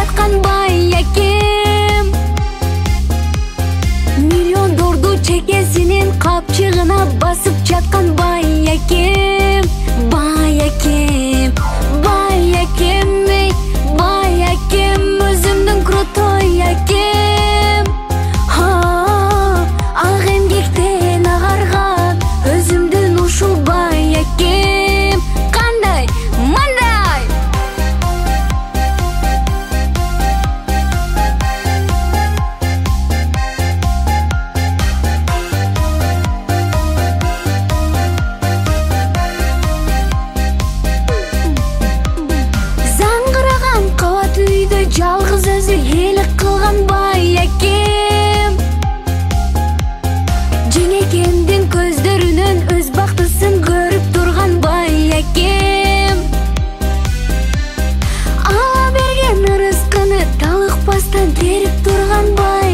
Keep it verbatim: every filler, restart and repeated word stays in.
жаткан бай акем. Миллиондорду чекесинин капчыгына басып жаткан бай акем. Бай акем, бай акем, эй, бай акем, өзүмдүн крутой акем. Ак эмгектен агарган өзүмдүн ушул бай акем. Кандай? Мындай. Заңгыраган кабат үйдө жалгыз өзү элик кылган бай акем. Жеңекемдин көздөрүнөн өз бактысын көрүп турган бай акем. Ала берген ырыскыны талыкпастан терип турган бай